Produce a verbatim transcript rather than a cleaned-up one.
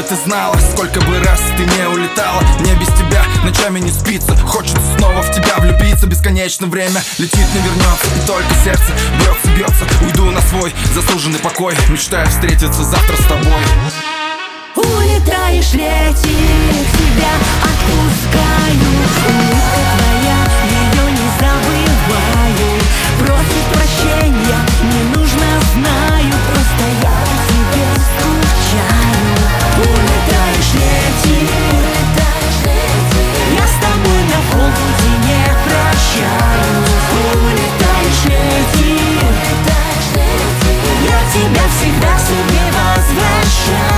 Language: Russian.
ты знала, сколько бы раз ты не улетала. Мне без тебя ночами не спится, хочется снова в тебя влюбиться. Бесконечно время летит, не вернется, и только сердце бьется, бьется. Уйду на свой заслуженный покой, мечтаю встретиться завтра с тобой. Улетаешь, летишь, тебя отпускаю. Улыбка твоя, ее не забываю. Просит прощения, не нужно, знаю. Просто я по тебе скучаю. Улетаешь, летишь, я с тобой на полпути не прощаюсь. Улетаешь, летишь, я тебя всегда себе возвращаю.